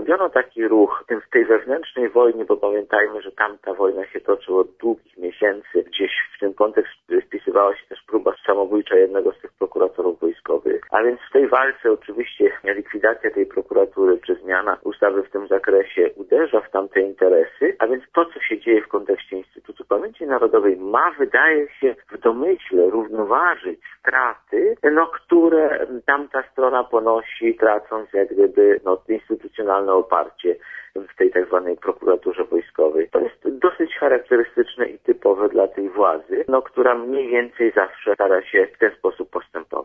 zrobiono taki ruch w tej wewnętrznej wojnie, bo pamiętajmy, że tamta wojna się toczyła od długich miesięcy. Gdzieś w ten kontekst wpisywała się też próba samobójcza jednego z tych prokuratorów wojskowych. A więc w tej walce oczywiście likwidacja tej prokuratury czy zmiana ustawy w tym zakresie uderza w tamte interesy, a więc to, co się dzieje w kontekście Instytutu Pamięci Narodowej wydaje się w domyśle równoważyć straty, które tamta strona ponosi, tracąc jak gdyby instytucjonalne oparcie w tej tak zwanej prokuraturze wojskowej. To jest dosyć charakterystyczne i typowe dla tej władzy, która mniej więcej zawsze stara się w ten sposób postępować.